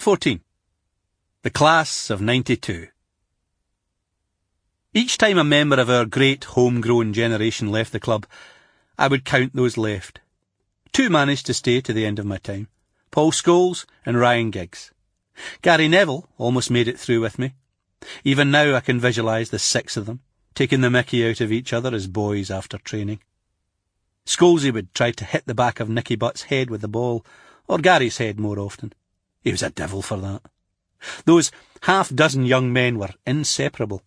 14. The Class of 92. Each time a member of our great homegrown generation left the club, I would count those left. 2 managed to stay to the end of my time. Paul Scholes and Ryan Giggs. Gary Neville almost made it through with me. Even now I can visualise the 6 of them, taking the mickey out of each other as boys after training. Scholesy would try to hit the back of Nicky Butt's head with the ball, or Gary's head more often. He was a devil for that. Those half-dozen young men were inseparable.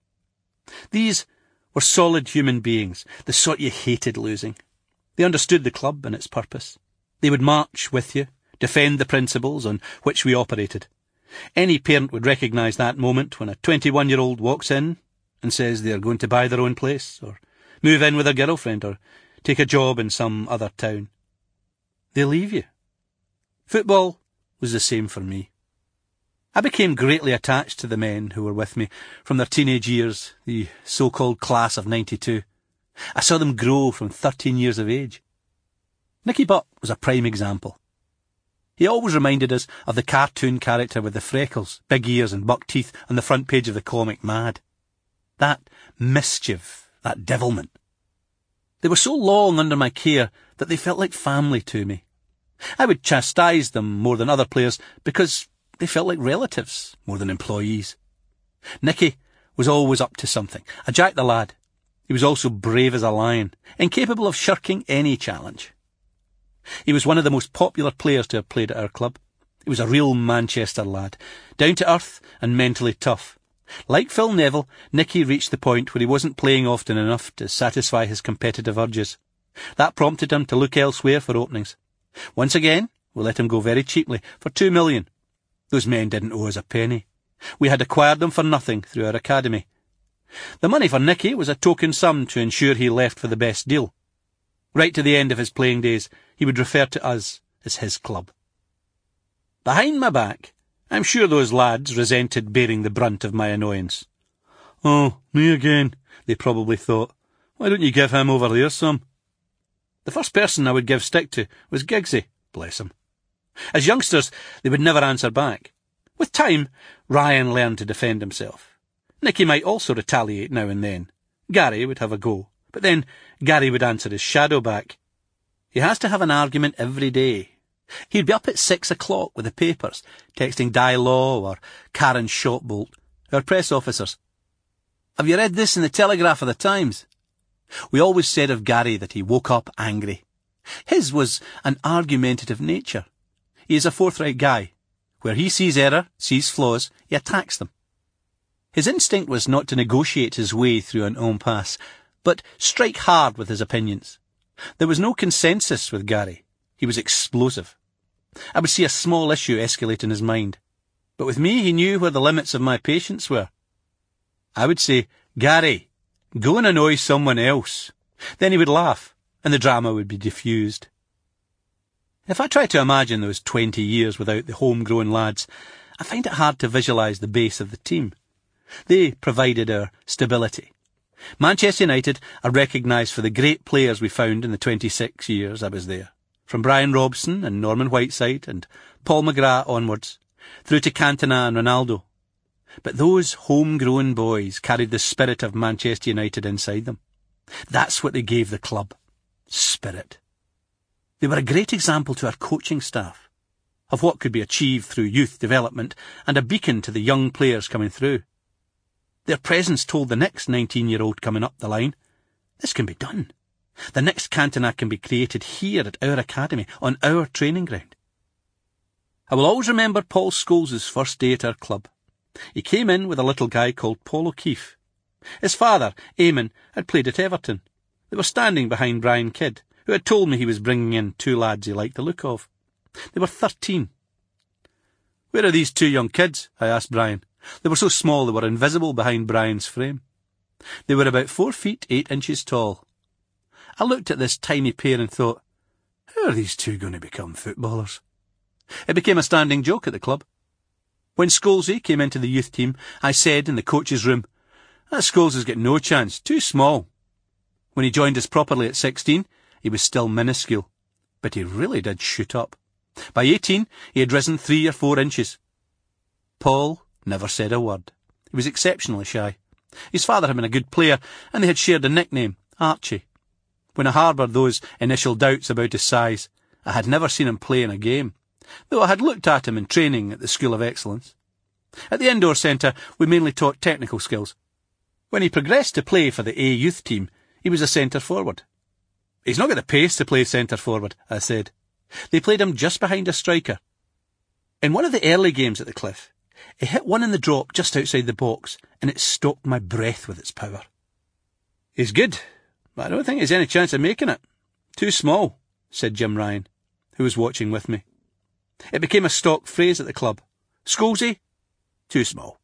These were solid human beings, the sort you hated losing. They understood the club and its purpose. They would march with you, defend the principles on which we operated. Any parent would recognise that moment when a 21-year-old walks in and says they are going to buy their own place, or move in with a girlfriend, or take a job in some other town. They leave you. Football was the same for me. I became greatly attached to the men who were with me from their teenage years, the so-called Class of 92. I saw them grow from 13 years of age. Nicky Butt was a prime example. He always reminded us of the cartoon character with the freckles, big ears and buck teeth on the front page of the comic Mad. That mischief, that devilment. They were so long under my care that they felt like family to me. I would chastise them more than other players because they felt like relatives more than employees. Nicky was always up to something, a Jack the lad. He was also brave as a lion, incapable of shirking any challenge. He was one of the most popular players to have played at our club. He was a real Manchester lad, down to earth and mentally tough. Like Phil Neville, Nicky reached the point where he wasn't playing often enough to satisfy his competitive urges. That prompted him to look elsewhere for openings. Once again, we let him go very cheaply, for $2 million. Those men didn't owe us a penny. We had acquired them for nothing through our academy. The money for Nicky was a token sum to ensure he left for the best deal. Right to the end of his playing days, he would refer to us as his club. Behind my back, I'm sure those lads resented bearing the brunt of my annoyance. "Oh, me again," they probably thought. "Why don't you give him over there some?" The first person I would give stick to was Giggsy, bless him. As youngsters, they would never answer back. With time, Ryan learned to defend himself. Nicky might also retaliate now and then. Gary would have a go, but then Gary would answer his shadow back. He has to have an argument every day. He'd be up at 6 o'clock with the papers, texting Di Law or Karen Shotbolt, our press officers. "Have you read this in the Telegraph or the Times?" We always said of Gary that he woke up angry. His was an argumentative nature. He is a forthright guy. Where he sees error, sees flaws, he attacks them. His instinct was not to negotiate his way through an impasse, but strike hard with his opinions. There was no consensus with Gary. He was explosive. I would see a small issue escalate in his mind. But with me, he knew where the limits of my patience were. I would say, "Gary, go and annoy someone else." Then he would laugh, and the drama would be diffused. If I try to imagine those 20 years without the homegrown lads, I find it hard to visualise the base of the team. They provided our stability. Manchester United are recognised for the great players we found in the 26 years I was there. From Brian Robson and Norman Whiteside and Paul McGrath onwards, through to Cantona and Ronaldo. But those homegrown boys carried the spirit of Manchester United inside them. That's what they gave the club. Spirit. They were a great example to our coaching staff of what could be achieved through youth development and a beacon to the young players coming through. Their presence told the next 19-year-old coming up the line, this can be done. The next Cantona can be created here at our academy, on our training ground. I will always remember Paul Scholes' first day at our club. He came in with a little guy called Paul O'Keefe. His father, Eamon, had played at Everton. They were standing behind Brian Kidd, who had told me he was bringing in 2 lads he liked the look of. They were 13. "Where are these 2 young kids?" I asked Brian. They were so small they were invisible behind Brian's frame. They were about 4 feet 8 inches tall. I looked at this tiny pair and thought, how are these 2 going to become footballers? It became a standing joke at the club. When Scholesy came into the youth team, I said in the coach's room, "That Scholes has got no chance, too small." When he joined us properly at 16, he was still minuscule, but he really did shoot up. By 18, he had risen 3 or 4 inches. Paul never said a word. He was exceptionally shy. His father had been a good player, and they had shared a nickname, Archie. When I harboured those initial doubts about his size, I had never seen him play in a game, though I had looked at him in training at the School of Excellence. At the indoor centre, we mainly taught technical skills. When he progressed to play for the A youth team, he was a centre forward. He's not got the pace to play centre forward, I said. They played him just behind a striker. In one of the early games at the Cliff, he hit one in the drop just outside the box, and it stoked my breath with its power. He's good, but I don't think there's any chance of making it. Too small, said Jim Ryan, who was watching with me. It became a stock phrase at the club. Scholesy? Too small.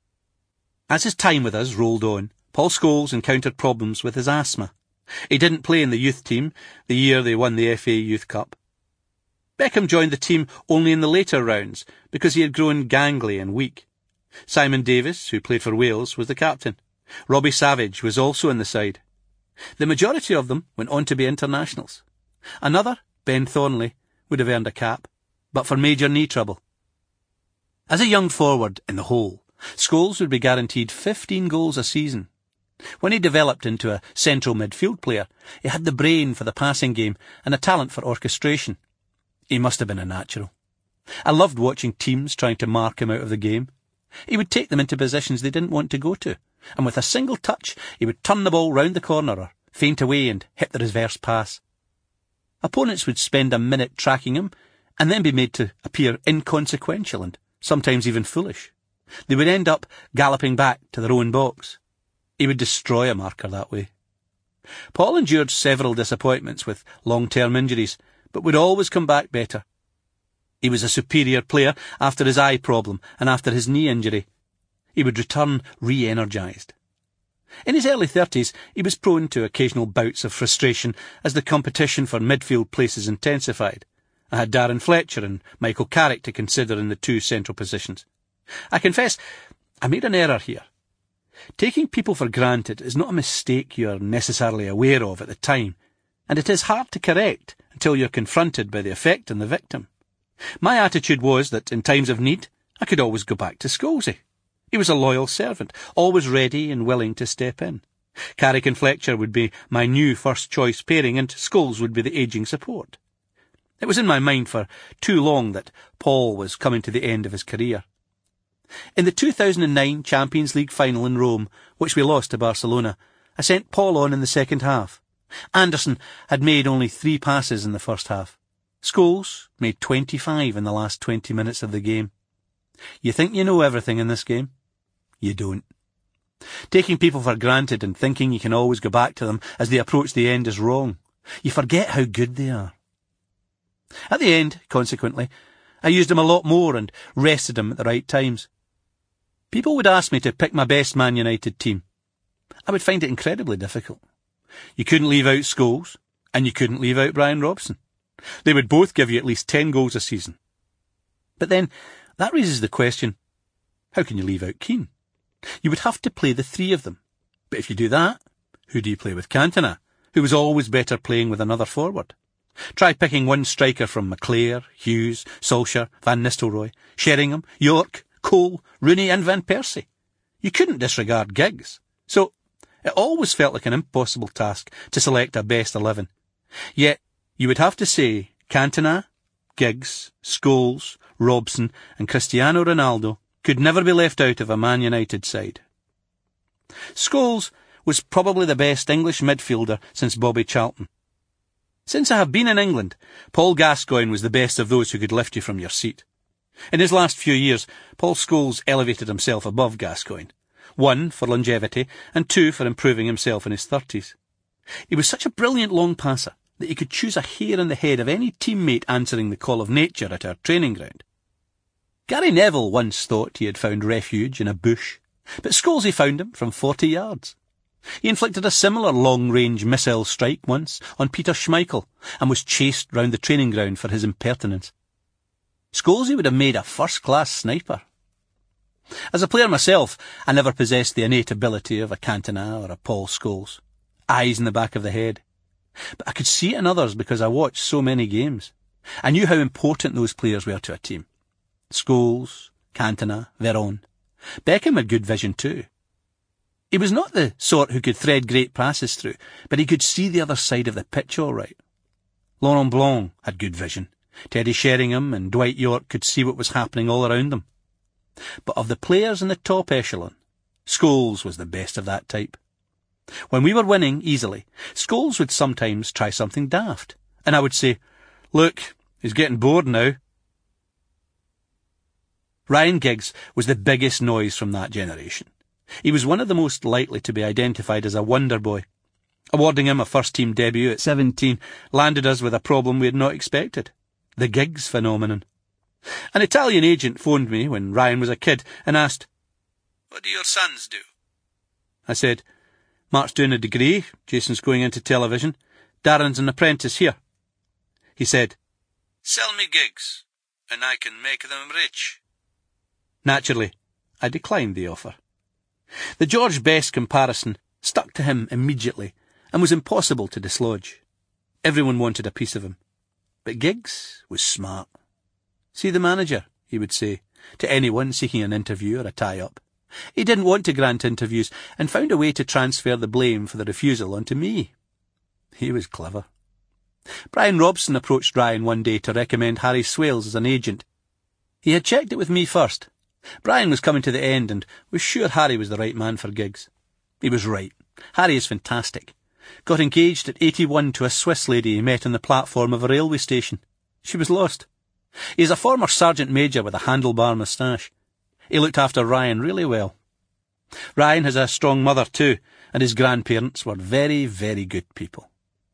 As his time with us rolled on, Paul Scholes encountered problems with his asthma. He didn't play in the youth team the year they won the FA Youth Cup. Beckham joined the team only in the later rounds because he had grown gangly and weak. Simon Davis, who played for Wales, was the captain. Robbie Savage was also in the side. The majority of them went on to be internationals. Another, Ben Thornley, would have earned a cap, but for major knee trouble. As a young forward in the hole, Scholes would be guaranteed 15 goals a season. When he developed into a central midfield player, he had the brain for the passing game and a talent for orchestration. He must have been a natural. I loved watching teams trying to mark him out of the game. He would take them into positions they didn't want to go to, and with a single touch he would turn the ball round the corner or feint away and hit the reverse pass. Opponents would spend a minute tracking him and then be made to appear inconsequential and sometimes even foolish. They would end up galloping back to their own box. He would destroy a marker that way. Paul endured several disappointments with long-term injuries, but would always come back better. He was a superior player after his eye problem and after his knee injury. He would return re-energised. In his early 30s, he was prone to occasional bouts of frustration as the competition for midfield places intensified. I had Darren Fletcher and Michael Carrick to consider in the two central positions. I confess, I made an error here. Taking people for granted is not a mistake you are necessarily aware of at the time, and it is hard to correct until you're confronted by the effect on the victim. My attitude was that in times of need, I could always go back to Scholesy. He was a loyal servant, always ready and willing to step in. Carrick and Fletcher would be my new first-choice pairing, and Scholes would be the ageing support. It was in my mind for too long that Paul was coming to the end of his career. In the 2009 Champions League final in Rome, which we lost to Barcelona, I sent Paul on in the second half. Anderson had made only 3 passes in the first half. Scholes made 25 in the last 20 minutes of the game. You think you know everything in this game? You don't. Taking people for granted and thinking you can always go back to them as they approach the end is wrong. You forget how good they are. At the end, consequently, I used him a lot more and rested him at the right times. People would ask me to pick my best Man United team. I would find it incredibly difficult. You couldn't leave out Scholes, and you couldn't leave out Brian Robson. They would both give you at least 10 goals a season. But then, that raises the question, how can you leave out Keane? You would have to play the 3 of them. But if you do that, who do you play with? Cantona, who was always better playing with another forward. Try picking one striker from McClare, Hughes, Solskjaer, Van Nistelrooy, Sheringham, York, Cole, Rooney and Van Persie. You couldn't disregard Giggs. So it always felt like an impossible task to select a best 11. Yet you would have to say Cantona, Giggs, Scholes, Robson and Cristiano Ronaldo could never be left out of a Man United side. Scholes was probably the best English midfielder since Bobby Charlton. Since I have been in England, Paul Gascoigne was the best of those who could lift you from your seat. In his last few years, Paul Scholes elevated himself above Gascoigne. 1, for longevity, and 2, for improving himself in his 30s. He was such a brilliant long passer that he could choose a hair in the head of any teammate answering the call of nature at our training ground. Gary Neville once thought he had found refuge in a bush, but Scholesy found him from 40 yards. He inflicted a similar long-range missile strike once on Peter Schmeichel and was chased round the training ground for his impertinence. Scholesy would have made a first-class sniper. As a player myself, I never possessed the innate ability of a Cantona or a Paul Scholes. Eyes in the back of the head. But I could see it in others because I watched so many games. I knew how important those players were to a team. Scholes, Cantona, Veron. Beckham had good vision too. He was not the sort who could thread great passes through, but he could see the other side of the pitch all right. Laurent Blanc had good vision. Teddy Sheringham and Dwight York could see what was happening all around them. But of the players in the top echelon, Scholes was the best of that type. When we were winning easily, Scholes would sometimes try something daft, and I would say, "Look, he's getting bored now." Ryan Giggs was the biggest noise from that generation. He was one of the most likely to be identified as a wonder boy. Awarding him a first-team debut at 17 landed us with a problem we had not expected: the Giggs phenomenon. An Italian agent phoned me when Ryan was a kid and asked, "What do your sons do?" I said, "Mark's doing a degree, Jason's going into television, Darren's an apprentice here." He said, "Sell me Giggs, and I can make them rich." Naturally, I declined the offer. The George Best comparison stuck to him immediately and was impossible to dislodge. Everyone wanted a piece of him. But Giggs was smart. "See the manager," he would say to anyone seeking an interview or a tie-up. He didn't want to grant interviews and found a way to transfer the blame for the refusal onto me. He was clever. Brian Robson approached Ryan one day to recommend Harry Swales as an agent. He had checked it with me first. Brian was coming to the end and was sure Harry was the right man for Giggs. He was right. Harry is fantastic. Got engaged at 81 to a Swiss lady he met on the platform of a railway station. She was lost. He is a former sergeant major with a handlebar moustache. He looked after Ryan really well. Ryan has a strong mother too, and his grandparents were very, very good people.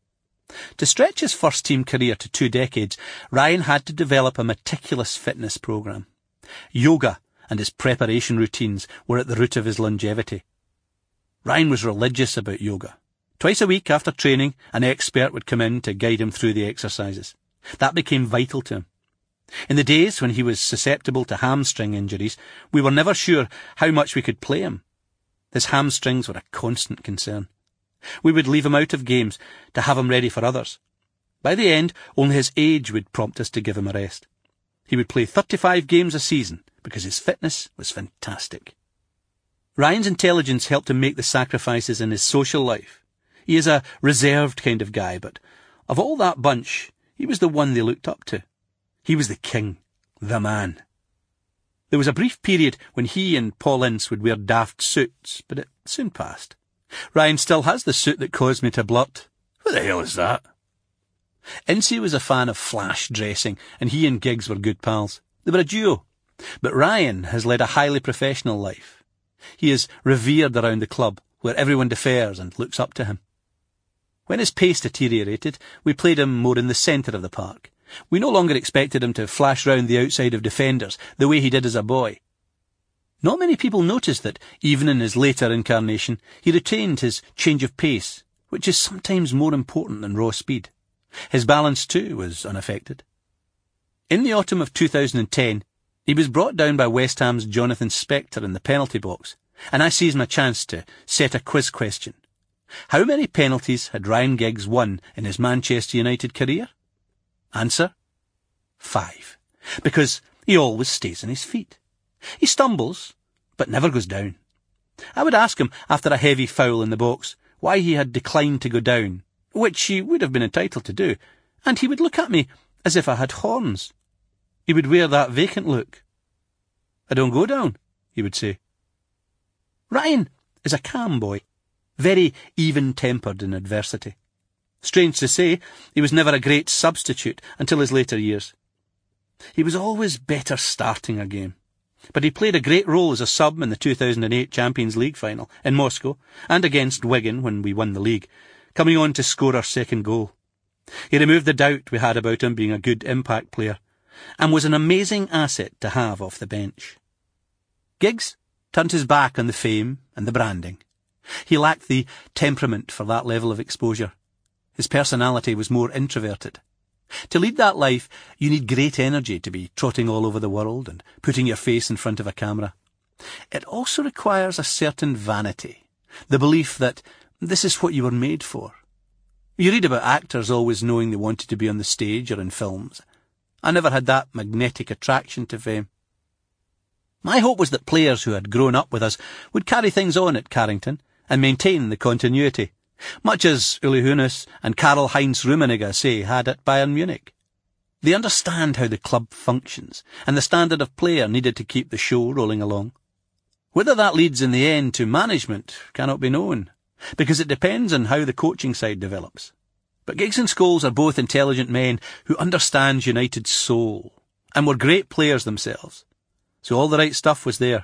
To stretch his first-team career to 2 decades, Ryan had to develop a meticulous fitness programme. Yoga and his preparation routines were at the root of his longevity. Ryan was religious about yoga. Twice a week after training, an expert would come in to guide him through the exercises. That became vital to him. In the days when he was susceptible to hamstring injuries, we were never sure how much we could play him. His hamstrings were a constant concern. We would leave him out of games to have him ready for others. By the end, only his age would prompt us to give him a rest. He would play 35 games a season because his fitness was fantastic. Ryan's intelligence helped him make the sacrifices in his social life. He is a reserved kind of guy, but of all that bunch, he was the one they looked up to. He was the king, the man. There was a brief period when he and Paul Ince would wear daft suits, but it soon passed. Ryan still has the suit that caused me to blurt, "What the hell is that?" Ince was a fan of flash dressing, and he and Giggs were good pals. They were a duo. But Ryan has led a highly professional life. He is revered around the club, where everyone defers and looks up to him. When his pace deteriorated, we played him more in the centre of the park. We no longer expected him to flash round the outside of defenders the way he did as a boy. Not many people noticed that, even in his later incarnation, he retained his change of pace, which is sometimes more important than raw speed. His balance, too, was unaffected. In the autumn of 2010, he was brought down by West Ham's Jonathan Spector in the penalty box, and I seized my chance to set a quiz question. How many penalties had Ryan Giggs won in his Manchester United career? Answer: 5. Because he always stays on his feet. He stumbles, but never goes down. I would ask him, after a heavy foul in the box, why he had declined to go down, which he would have been entitled to do, and he would look at me as if I had horns. He would wear that vacant look. "I don't go down," he would say. Ryan is a calm boy, very even-tempered in adversity. Strange to say, he was never a great substitute until his later years. He was always better starting a game, but he played a great role as a sub in the 2008 Champions League final in Moscow and against Wigan when we won the league, coming on to score our second goal. He removed the doubt we had about him being a good impact player and was an amazing asset to have off the bench. Giggs turned his back on the fame and the branding. He lacked the temperament for that level of exposure. His personality was more introverted. To lead that life, you need great energy to be trotting all over the world and putting your face in front of a camera. It also requires a certain vanity, the belief that this is what you were made for. You read about actors always knowing they wanted to be on the stage or in films. I never had that magnetic attraction to fame. My hope was that players who had grown up with us would carry things on at Carrington and maintain the continuity, much as Uli Hoeneß and Karl-Heinz Rummenigge say had at Bayern Munich. They understand how the club functions and the standard of player needed to keep the show rolling along. Whether that leads in the end to management cannot be known, because it depends on how the coaching side develops. But Giggs and Scholes are both intelligent men who understand United's soul, and were great players themselves. So all the right stuff was there.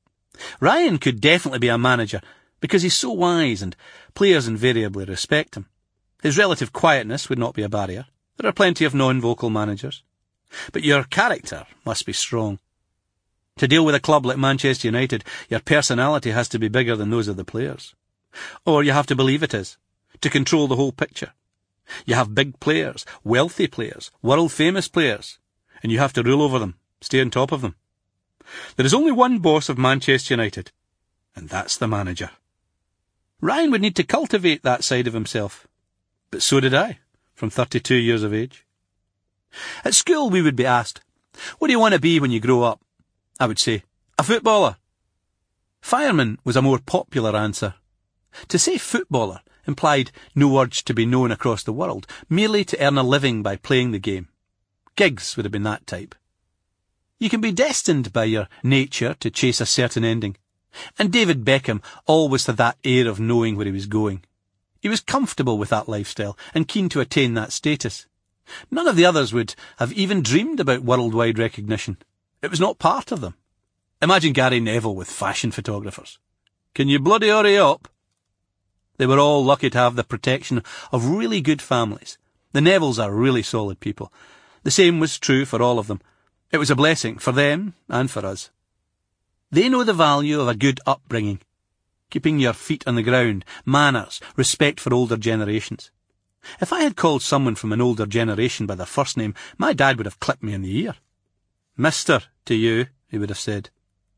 Ryan could definitely be a manager, because he's so wise and players invariably respect him. His relative quietness would not be a barrier. There are plenty of non-vocal managers. But your character must be strong. To deal with a club like Manchester United, your personality has to be bigger than those of the players. Or you have to believe it is, to control the whole picture. You have big players, wealthy players, world-famous players, and you have to rule over them, stay on top of them. There is only one boss of Manchester United, and that's the manager. Ryan would need to cultivate that side of himself. But so did I, from 32 years of age. At school we would be asked, "What do you want to be when you grow up?" I would say, "A footballer." Fireman was a more popular answer. To say footballer implied no urge to be known across the world, merely to earn a living by playing the game. Giggs would have been that type. You can be destined by your nature to chase a certain ending, and David Beckham always had that air of knowing where he was going. He was comfortable with that lifestyle and keen to attain that status. None of the others would have even dreamed about worldwide recognition. It was not part of them. Imagine Gary Neville with fashion photographers. "Can you bloody hurry up?" They were all lucky to have the protection of really good families. The Nevilles are really solid people. The same was true for all of them. It was a blessing for them and for us. They know the value of a good upbringing, keeping your feet on the ground, manners, respect for older generations. If I had called someone from an older generation by their first name, my dad would have clipped me in the ear. "Mister, to you," he would have said.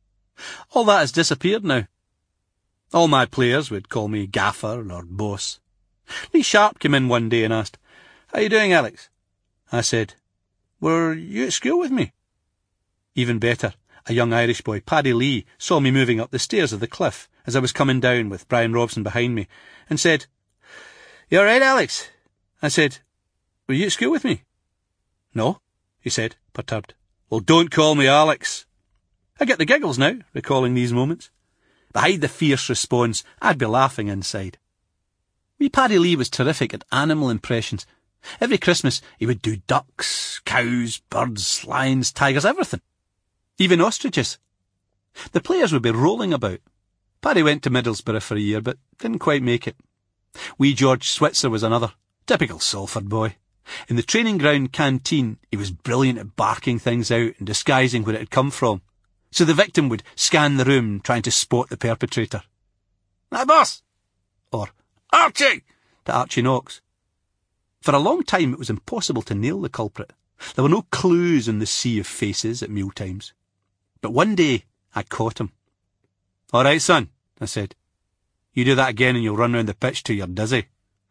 All that has disappeared now. All my players would call me Gaffer or Boss. Lee Sharp came in one day and asked, "How you doing, Alex?" I said, "Were you at school with me?" Even better, a young Irish boy, Paddy Lee, saw me moving up the stairs of the cliff as I was coming down with Brian Robson behind me, and said, "You all right, Alex?" I said, "Were you at school with me?" "No," he said, perturbed. "Well, don't call me Alex." I get the giggles now, recalling these moments. Behind the fierce response, I'd be laughing inside. Wee Paddy Lee was terrific at animal impressions. Every Christmas he would do ducks, cows, birds, lions, tigers, everything. Even ostriches. The players would be rolling about. Paddy went to Middlesbrough for a year, but didn't quite make it. Wee George Switzer was another. Typical Salford boy. In the training ground canteen, he was brilliant at barking things out and disguising where it had come from, so the victim would scan the room trying to spot the perpetrator. "Hi, boss!" or "Archie!" to Archie Knox. For a long time it was impossible to nail the culprit. There were no clues in the sea of faces at mealtimes. But one day I caught him. "All right, son," I said. "You do that again and you'll run round the pitch till you're dizzy."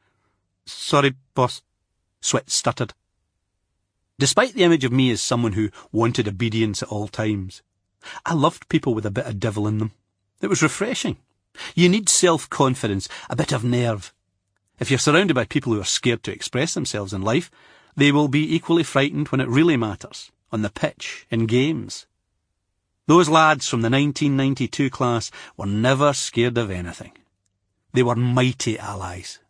"Sorry, boss," Swit stuttered. Despite the image of me as someone who wanted obedience at all times, I loved people with a bit of devil in them. It was refreshing. You need self-confidence, a bit of nerve. If you're surrounded by people who are scared to express themselves in life, they will be equally frightened when it really matters, on the pitch, in games. Those lads from the 1992 class were never scared of anything. They were mighty allies.